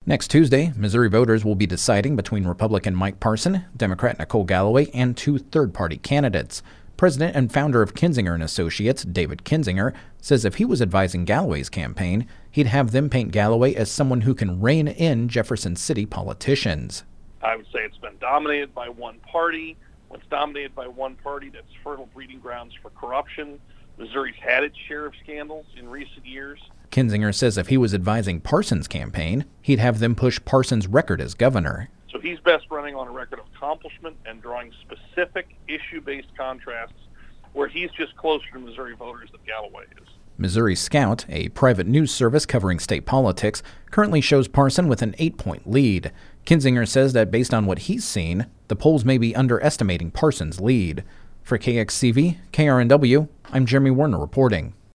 Next Tuesday, Missouri voters will be deciding between Republican Mike Parson, Democrat Nicole Galloway, and two third-party candidates. President and founder of Kinzinger & Associates, David Kinzinger, says if he was advising Galloway's campaign, he'd have them paint Galloway as someone who can rein in Jefferson City politicians. I would say it's been dominated by one party. When it's dominated by one party, that's fertile breeding grounds for corruption. Missouri's had its share of scandals in recent years. Kinzinger says if he was advising Parson's campaign, he'd have them push Parson's record as governor. So he's best running on a record of accomplishment and drawing specific issue-based contrasts where he's just closer to Missouri voters than Galloway is. Missouri Scout, a private news service covering state politics, currently shows Parson with an 8-point lead. Kinzinger says that based on what he's seen, the polls may be underestimating Parson's lead. For KXCV, KRNW, I'm Jeremy Warner reporting.